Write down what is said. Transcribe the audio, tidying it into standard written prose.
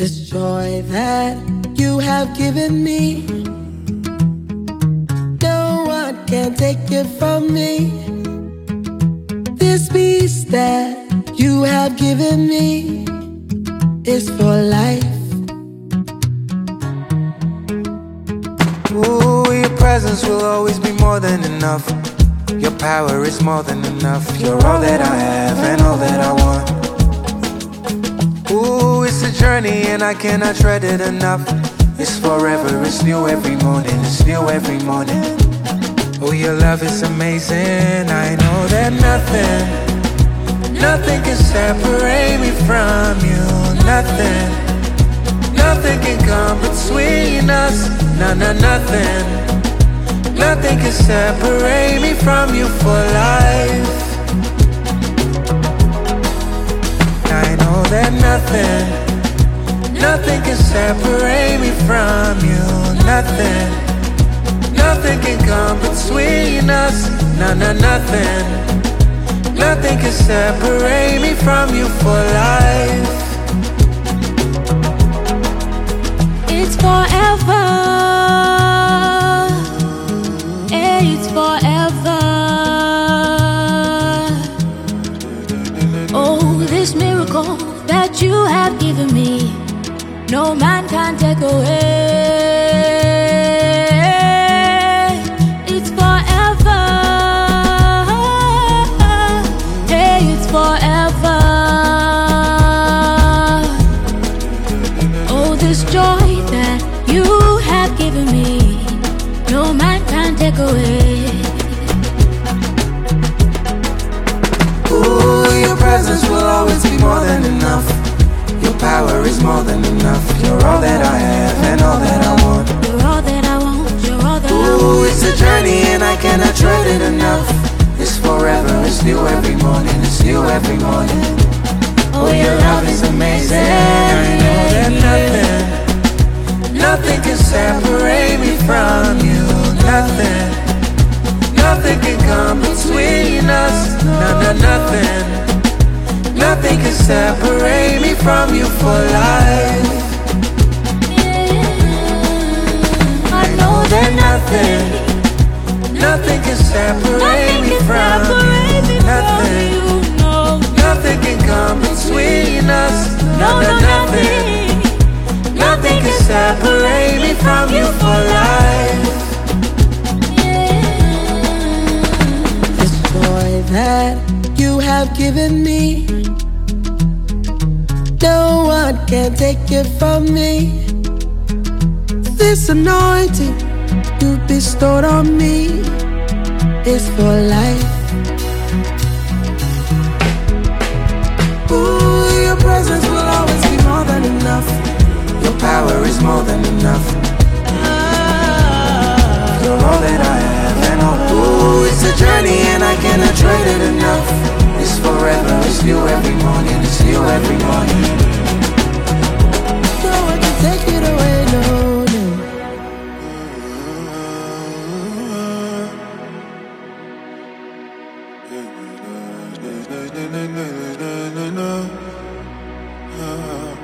This joy that you have given me, no one can take it from me. This peace that you have given me is for life. Ooh, your presence will always be more than enough. Your power is more than enough. You're all that I have and all that I want. Ooh, it's a journey and I cannot tread it enough. It's forever, it's new every morning, it's new every morning. Oh, your love is amazing. I know that nothing can separate me from you. Nothing can come between us. Nothing can separate me from you for life. I know that nothing can separate me from you. Nothing can come between us. Nothing can separate me from you for life. It's forever. It's forever. Oh, this miracle that you have given me, no man can take away. It's forever. It's forever. Oh, this joy that you have given me, no man can take away. Ooh, your presence will always be more than enough. Your power is more than enough. You're all that I have and all that I want. You're all that I want, you're all that I want. Ooh, it's a journey and I cannot tread it enough. It's forever, it's new every morning, it's new every morning. Oh, your love is amazing. I know that nothing can separate me from you. Nothing can come between us. Nothing can separate me from you for life. I know that nothing can separate me from you. Nothing can come between us. Nothing can separate me from you for life. This joy that you have given me, no one can take it from me. This anointing you bestowed on me is for life. Ooh, your presence will always be more than enough. Your power is more than enough. You're all that I have and all. Ooh, it's a journey and I cannot trade it enough. It's forever, it's new every morning, it's new every morning. No one can take it away, no, no.